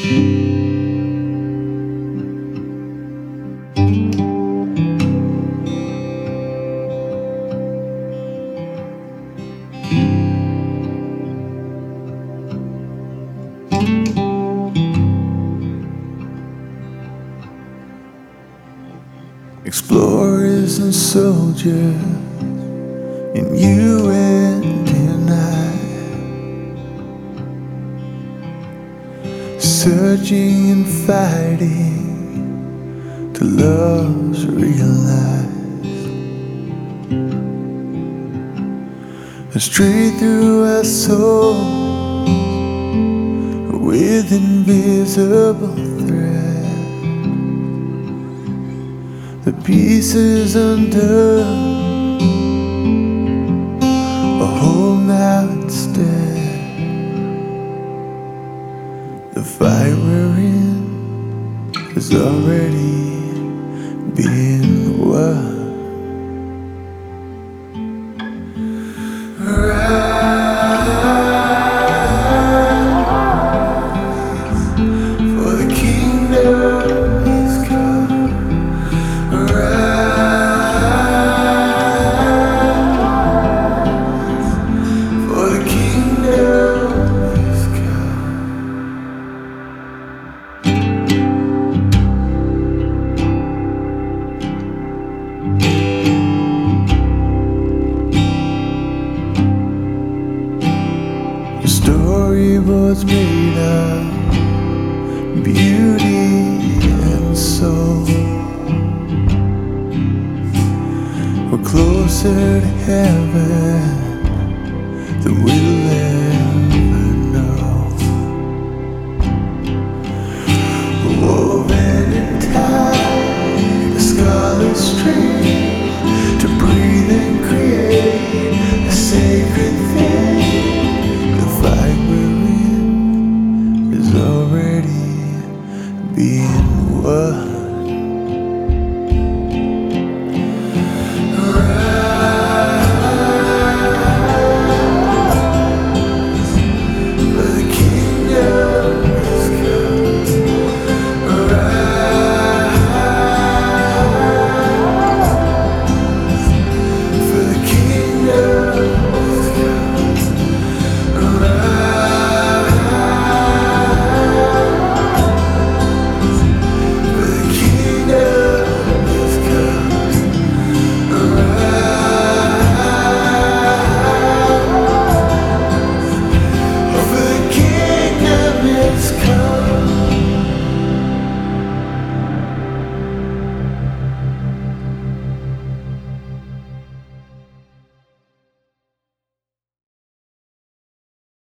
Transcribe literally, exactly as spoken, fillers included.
Explorers and soldiers, and you and I, searching and fighting till love's realized. And straight through our souls with invisible thread, the pieces undone, a whole now instead. The fight we're in has already been won. Rise, for the kingdom is come. Rise, for the kingdom is come. The storyboard's made of beauty and soul. We're closer to heaven than we'll ever know. Woven in time, the scarlet string, to breathe and create a sacred thing. The fight we're in is already being won.